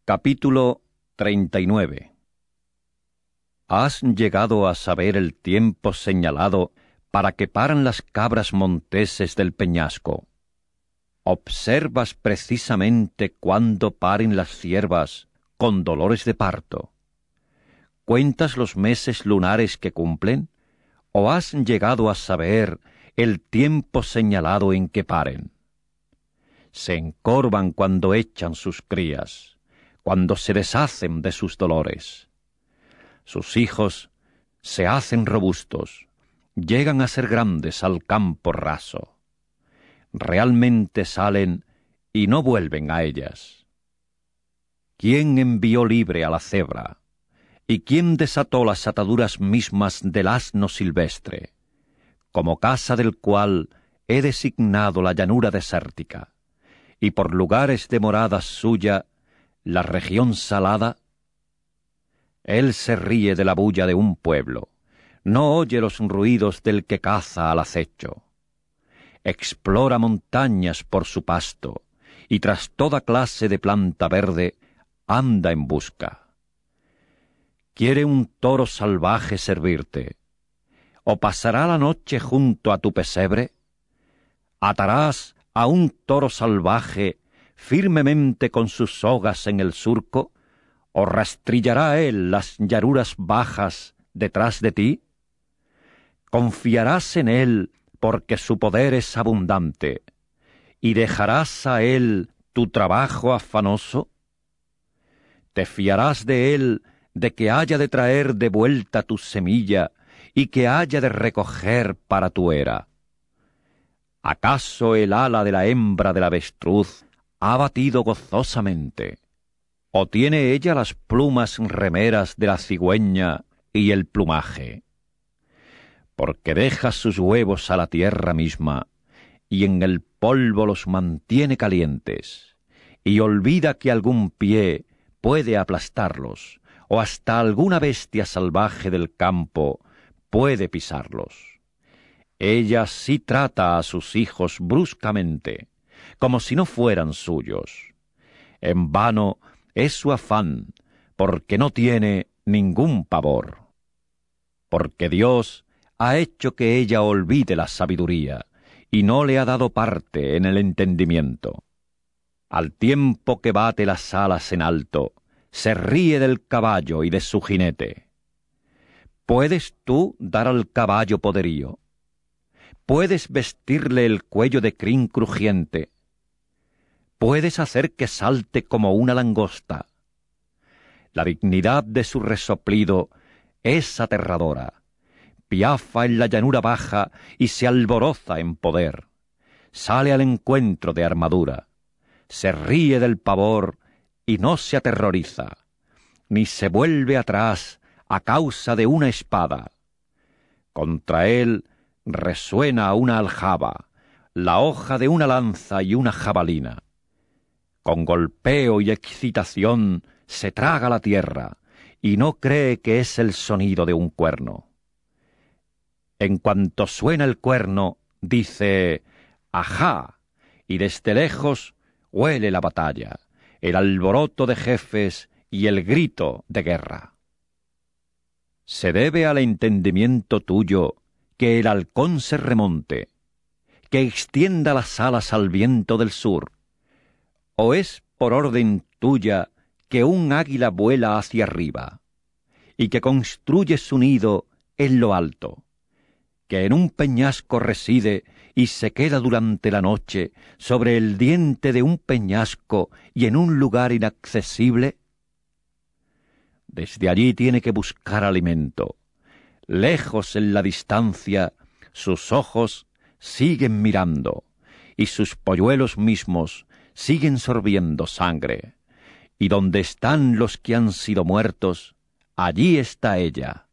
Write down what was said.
Capítulo 39. ¿Has llegado a saber el tiempo señalado para que paran las cabras monteses del peñasco? ¿Observas precisamente cuándo paren las ciervas con dolores de parto? ¿Cuentas los meses lunares que cumplen? ¿O has llegado a saber el tiempo señalado en que paren? Se encorvan cuando echan sus crías, cuando se deshacen de sus dolores. Sus hijos se hacen robustos, llegan a ser grandes al campo raso. Realmente salen y no vuelven a ellas. ¿Quién envió libre a la cebra? ¿Y quién desató las ataduras mismas del asno silvestre, como casa del cual he designado la llanura desértica, y por lugares de morada suya la región salada? Él se ríe de la bulla de un pueblo, no oye los ruidos del que caza al acecho. Explora montañas por su pasto, y tras toda clase de planta verde anda en busca. ¿Quiere un toro salvaje servirte? ¿O pasará la noche junto a tu pesebre? ¿Atarás a un toro salvaje firmemente con sus sogas en el surco? ¿O rastrillará él las llanuras bajas detrás de ti? ¿Confiarás en él porque su poder es abundante, y dejarás a él tu trabajo afanoso? ¿Te fiarás de él de que haya de traer de vuelta tu semilla y que haya de recoger para tu era? ¿Acaso el ala de la hembra del avestruz ha batido gozosamente? ¿O tiene ella las plumas remeras de la cigüeña y el plumaje? Porque deja sus huevos a la tierra misma, y en el polvo los mantiene calientes, y olvida que algún pie puede aplastarlos, o hasta alguna bestia salvaje del campo puede pisarlos. Ella sí trata a sus hijos bruscamente, como si no fueran suyos. En vano es su afán, porque no tiene ningún pavor. Porque Dios ha hecho que ella olvide la sabiduría, y no le ha dado parte en el entendimiento. Al tiempo que bate las alas en alto, se ríe del caballo y de su jinete. ¿Puedes tú dar al caballo poderío? ¿Puedes vestirle el cuello de crin crujiente? ¿Puedes hacer que salte como una langosta? La dignidad de su resoplido es aterradora. Piafa en la llanura baja y se alboroza en poder. Sale al encuentro de armadura. Se ríe del pavor y no se aterroriza, ni se vuelve atrás a causa de una espada. Contra él resuena una aljaba, la hoja de una lanza y una jabalina. Con golpeo y excitación se traga la tierra, y no cree que es el sonido de un cuerno. En cuanto suena el cuerno, dice «ajá», y desde lejos huele la batalla, el alboroto de jefes y el grito de guerra. ¿Se debe al entendimiento tuyo que el halcón se remonte, que extienda las alas al viento del sur? ¿O es por orden tuya que un águila vuela hacia arriba, y que construye su nido en lo alto, que en un peñasco reside y se queda durante la noche sobre el diente de un peñasco y en un lugar inaccesible? Desde allí tiene que buscar alimento. Lejos en la distancia, sus ojos siguen mirando, y sus polluelos mismos siguen sorbiendo sangre. Y donde están los que han sido muertos, allí está ella,